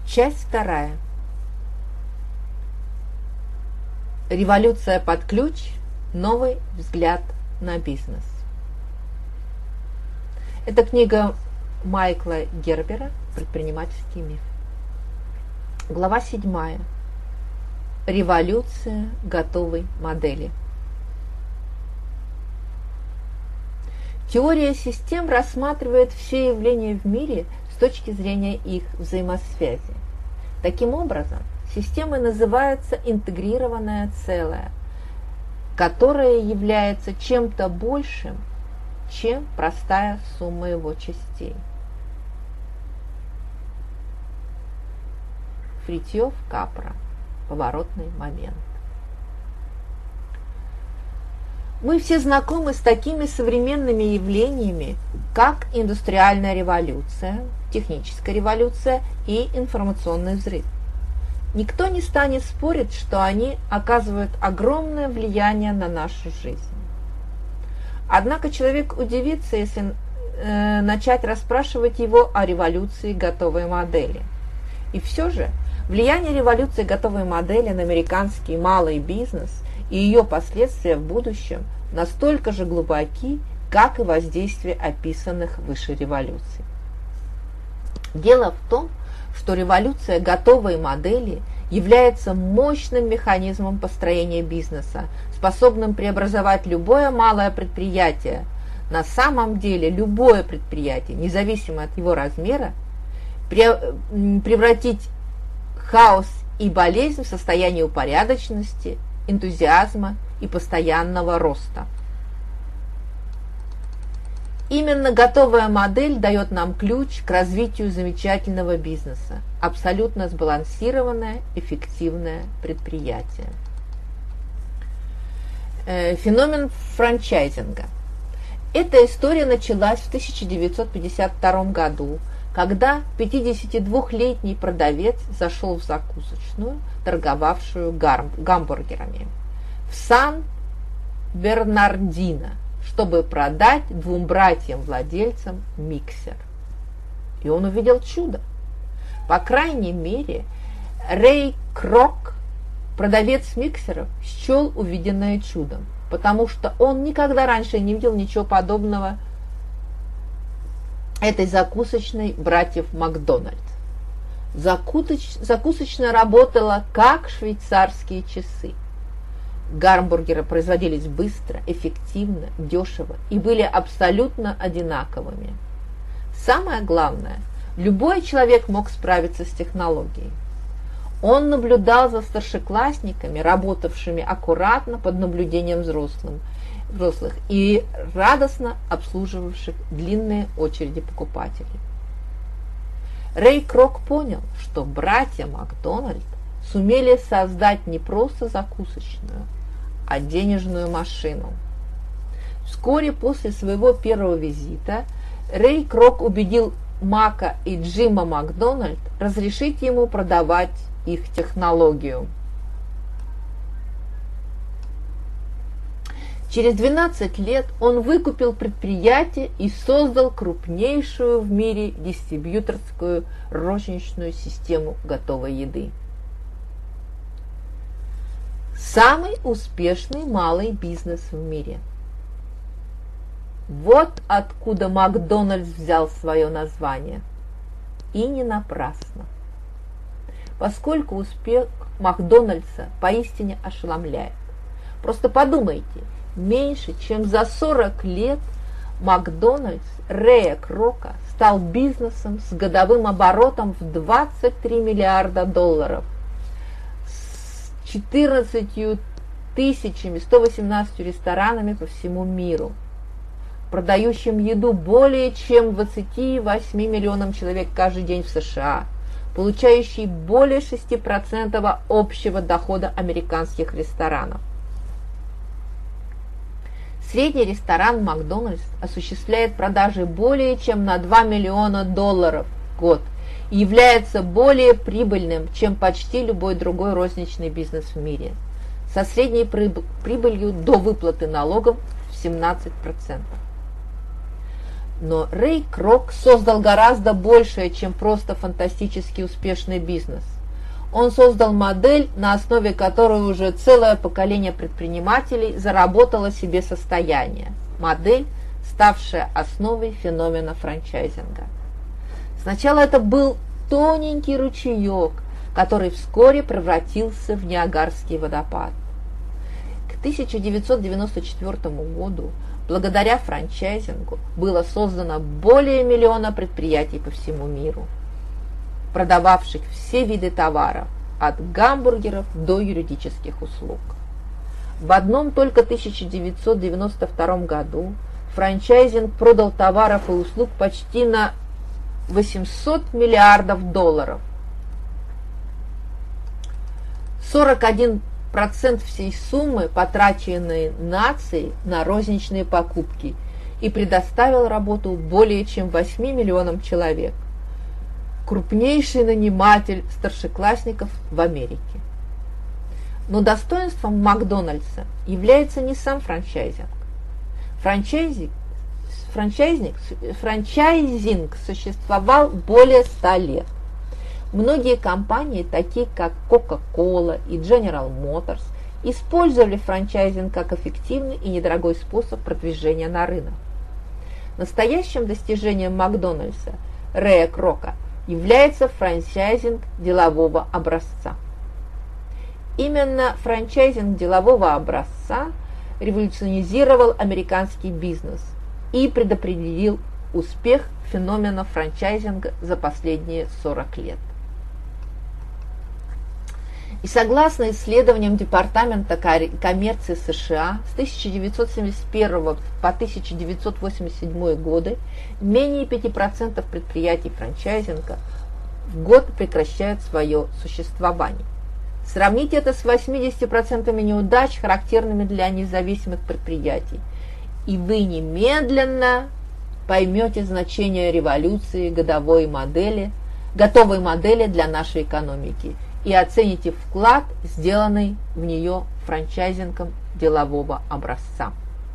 Часть вторая. Революция под ключ. Новый взгляд на бизнес. Это книга Майкла Гербера «Предпринимательский миф». Глава 7. Революция готовой модели. Теория систем рассматривает все явления в мире с точки зрения их взаимосвязи. Таким образом, системой называется интегрированное целое, которое является чем-то большим, чем простая сумма его частей. Фритьёв Капра. Поворотный момент. Мы все знакомы с такими современными явлениями, как индустриальная революция, техническая революция и информационный взрыв. Никто не станет спорить, что они оказывают огромное влияние на нашу жизнь. Однако человек удивится, если начать расспрашивать его о революции готовой модели. И все же влияние революции готовой модели на американский малый бизнес и ее последствия в будущем настолько же глубоки, как и воздействие описанных выше революций. Дело в том, что революция готовой модели является мощным механизмом построения бизнеса, способным преобразовать любое малое предприятие. На самом деле любое предприятие, независимо от его размера, превратить хаос и болезнь в состояние упорядоченности, энтузиазма и постоянного роста. Именно готовая модель дает нам ключ к развитию замечательного бизнеса, абсолютно сбалансированное, эффективное предприятие. Феномен франчайзинга. Эта история началась в 1952 году, когда 52-летний продавец зашел в закусочную, торговавшую гамбургерами, в Сан-Бернардино, чтобы продать двум братьям-владельцам миксер. И он увидел чудо. По крайней мере, Рэй Крок, продавец миксеров, счел увиденное чудом, потому что он никогда раньше не видел ничего подобного этой закусочной братьев Макдональд. Закусочная работала как швейцарские часы. Гамбургеры производились быстро, эффективно, дешево и были абсолютно одинаковыми. Самое главное, любой человек мог справиться с технологией. Он наблюдал за старшеклассниками, работавшими аккуратно под наблюдением взрослых и радостно обслуживавших длинные очереди покупателей. Рэй Крок понял, что братья Макдональд сумели создать не просто закусочную, а денежную машину. Вскоре после своего первого визита Рэй Крок убедил Мака и Джима Макдональд разрешить ему продавать их технологию. Через 12 лет он выкупил предприятие и создал крупнейшую в мире дистрибьюторскую розничную систему готовой еды. Самый успешный малый бизнес в мире. Вот откуда Макдональдс взял свое название. И не напрасно. Поскольку успех Макдональдса поистине ошеломляет. Просто подумайте, меньше чем за 40 лет Макдональдс Рэя Крока стал бизнесом с годовым оборотом в 23 миллиарда долларов, с 14 118 ресторанами по всему миру, продающим еду более чем 28 миллионам человек каждый день в США, получающий более 6% общего дохода американских ресторанов. Средний ресторан Макдональдс осуществляет продажи более чем на 2 миллиона долларов в год и является более прибыльным, чем почти любой другой розничный бизнес в мире, со средней прибылью до выплаты налогов в 17%. Но Рэй Крок создал гораздо большее, чем просто фантастически успешный бизнес. Он создал модель, на основе которой уже целое поколение предпринимателей заработало себе состояние. Модель, ставшая основой феномена франчайзинга. Сначала это был тоненький ручеек, который вскоре превратился в Ниагарский водопад. К 1994 году благодаря франчайзингу было создано более миллиона предприятий по всему миру, продававших все виды товаров, от гамбургеров до юридических услуг. В одном только 1992 году франчайзинг продал товаров и услуг почти на $800 миллиардов. 41% всей суммы, потраченной нацией на розничные покупки, и предоставил работу более чем 8 миллионам человек. Крупнейший наниматель старшеклассников в Америке. Но достоинством Макдональдса является не сам франчайзинг. Франчайзинг существовал более 100 лет. Многие компании, такие как Coca-Cola и General Motors, использовали франчайзинг как эффективный и недорогой способ продвижения на рынок. Настоящим достижением Макдональдса, Рэя Крока, является франчайзинг делового образца. Именно франчайзинг делового образца революционизировал американский бизнес и предопределил успех феномена франчайзинга за последние 40 лет. И согласно исследованиям Департамента коммерции США, с 1971 по 1987 годы менее 5% предприятий франчайзинга в год прекращают свое существование. Сравните это с 80% неудач, характерными для независимых предприятий, и вы немедленно поймете значение революции готовой модели для нашей экономики и оцените вклад, сделанный в нее франчайзингом делового образца.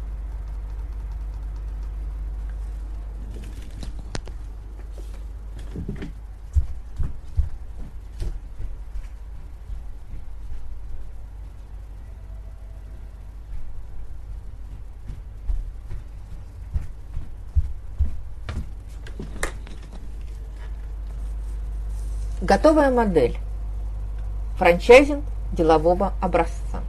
Готовая модель. Франчайзинг делового образца.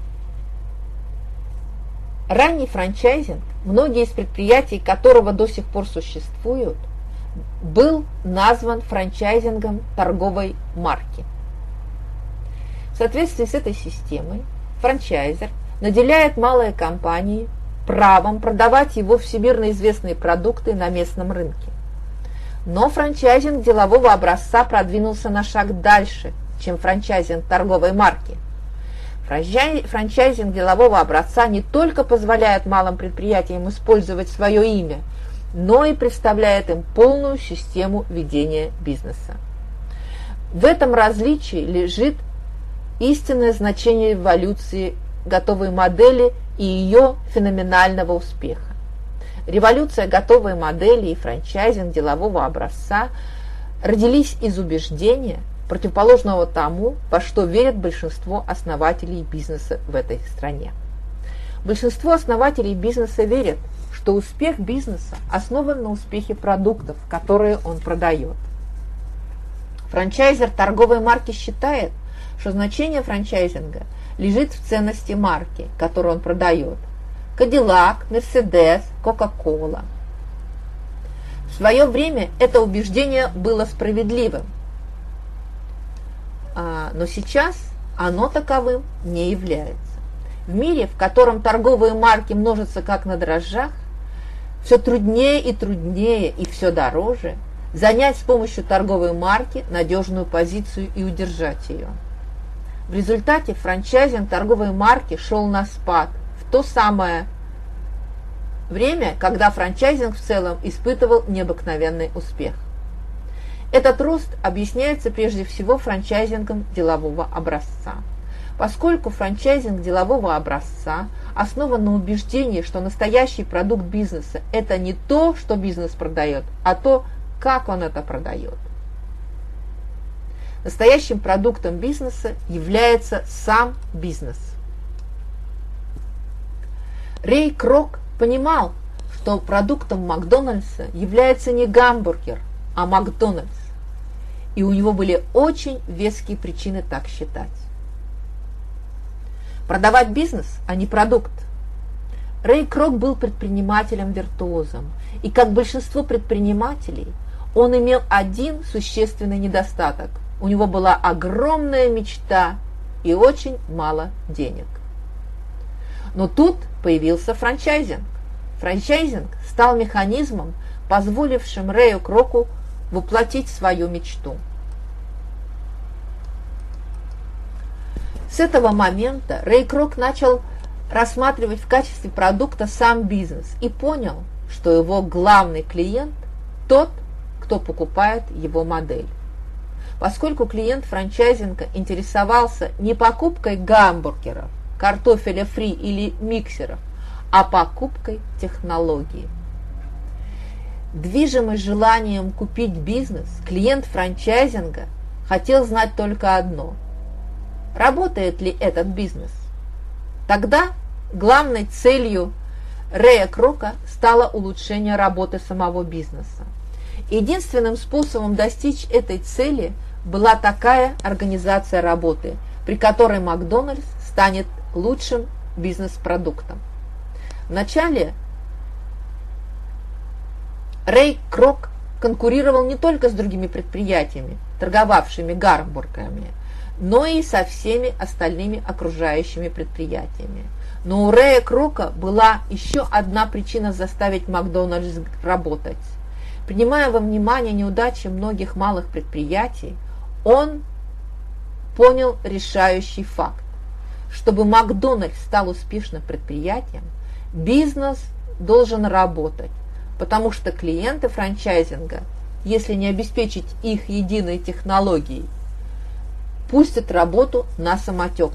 Ранний франчайзинг, многие из предприятий которого до сих пор существуют, был назван франчайзингом торговой марки. В соответствии с этой системой, франчайзер наделяет малые компании правом продавать его всемирно известные продукты на местном рынке. Но франчайзинг делового образца продвинулся на шаг дальше, чем франчайзинг торговой марки. Франчайзинг делового образца не только позволяет малым предприятиям использовать свое имя, но и представляет им полную систему ведения бизнеса. В этом различии лежит истинное значение эволюции готовой модели и ее феноменального успеха. Революция готовой модели и франчайзинг делового образца родились из убеждения, противоположного тому, во что верят большинство основателей бизнеса в этой стране. Большинство основателей бизнеса верят, что успех бизнеса основан на успехе продуктов, которые он продает. Франчайзер торговой марки считает, что значение франчайзинга лежит в ценности марки, которую он продает. Cadillac, Mercedes, Coca-Cola. В свое время это убеждение было справедливым, но сейчас оно таковым не является. В мире, в котором торговые марки множатся как на дрожжах, все труднее и все дороже занять с помощью торговой марки надежную позицию и удержать ее. В результате франчайзинг торговой марки шел на спад в то самое время, когда франчайзинг в целом испытывал необыкновенный успех. Этот рост объясняется прежде всего франчайзингом делового образца. Поскольку франчайзинг делового образца основан на убеждении, что настоящий продукт бизнеса – это не то, что бизнес продает, а то, как он это продает. Настоящим продуктом бизнеса является сам бизнес. Рэй Крок понимал, что продуктом Макдональдса является не гамбургер, а Макдональдс. И у него были очень веские причины так считать. Продавать бизнес, а не продукт. Рэй Крок был предпринимателем-виртуозом, и как большинство предпринимателей, он имел один существенный недостаток. У него была огромная мечта и очень мало денег. Но тут появился франчайзинг. Франчайзинг стал механизмом, позволившим Рэю Кроку воплотить свою мечту. С этого момента Рэй Крок начал рассматривать в качестве продукта сам бизнес и понял, что его главный клиент – тот, кто покупает его модель. Поскольку клиент франчайзинга интересовался не покупкой гамбургеров, картофеля фри или миксеров, а покупкой технологии. Движимый желанием купить бизнес, клиент франчайзинга хотел знать только одно – работает ли этот бизнес. Тогда главной целью Рэя Крока стало улучшение работы самого бизнеса. Единственным способом достичь этой цели была такая организация работы, при которой Макдональдс станет лучшим бизнес-продуктом. Вначале Рэй Крок конкурировал не только с другими предприятиями, торговавшими гамбургерами, но и со всеми остальными окружающими предприятиями. Но у Рэя Крока была еще одна причина заставить Макдональдс работать. Принимая во внимание неудачи многих малых предприятий, он понял решающий факт. Чтобы Макдональдс стал успешным предприятием, бизнес должен работать, потому что клиенты франчайзинга, если не обеспечить их единой технологией, пустят работу на самотек.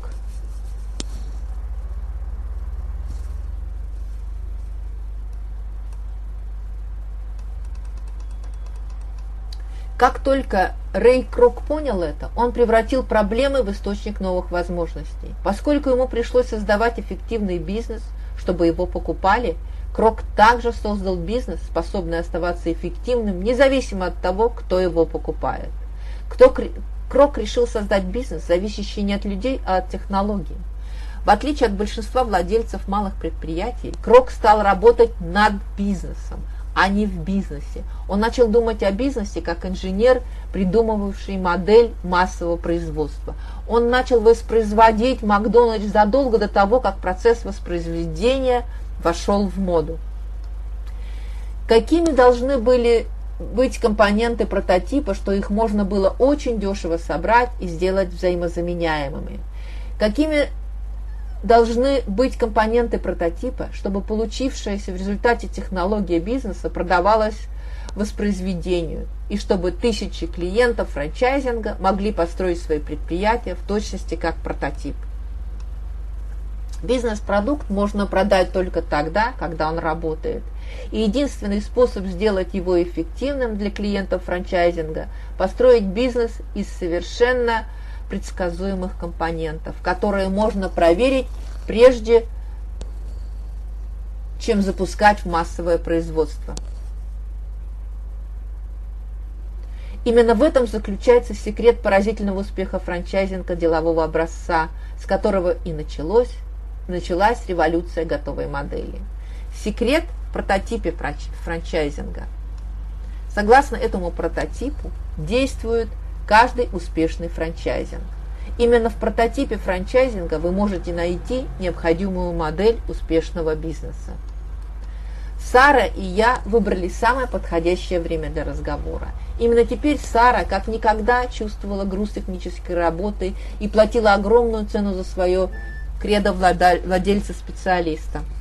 Как только Рэй Крок понял это, он превратил проблемы в источник новых возможностей. Поскольку ему пришлось создавать эффективный бизнес, чтобы его покупали, Крок также создал бизнес, способный оставаться эффективным, независимо от того, кто его покупает. Крок решил создать бизнес, зависящий не от людей, а от технологий. В отличие от большинства владельцев малых предприятий, Крок стал работать над бизнесом, а не в бизнесе. Он начал думать о бизнесе как инженер, придумывавший модель массового производства. Он начал воспроизводить Макдональдс задолго до того, как процесс воспроизведения вошел в моду. Какими должны были быть компоненты прототипа, что их можно было очень дешево собрать и сделать взаимозаменяемыми? Какими должны быть компоненты прототипа, чтобы получившаяся в результате технология бизнеса продавалась воспроизведению, и чтобы тысячи клиентов франчайзинга могли построить свои предприятия в точности как прототип? Бизнес-продукт можно продать только тогда, когда он работает. И единственный способ сделать его эффективным для клиентов франчайзинга – построить бизнес из совершенно предсказуемых компонентов, которые можно проверить прежде, чем запускать в массовое производство. Именно в этом заключается секрет поразительного успеха франчайзинга делового образца, с которого и началась революция готовой модели. Секрет в прототипе франчайзинга. Согласно этому прототипу действует каждый успешный франчайзинг. Именно в прототипе франчайзинга вы можете найти необходимую модель успешного бизнеса. Сара и я выбрали самое подходящее время для разговора. Именно теперь Сара как никогда чувствовала груз технической работы и платила огромную цену за свое кредо владельца-специалиста.